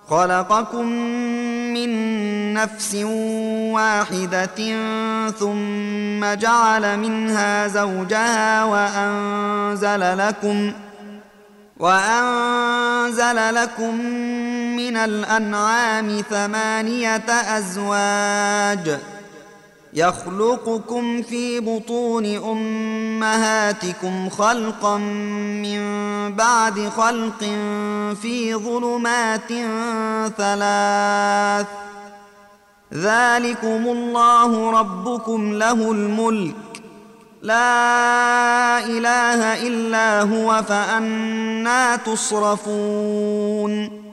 خلقكم من نفس واحدة ثم جعل منها زوجها وأنزل لكم من الأنعام 8 أزواج يخلقكم في بطون أمهاتكم خلقا من بعد خلق في ظلمات 3 ذلكم الله ربكم له الملك لا إله إلا هو فأنى تصرفون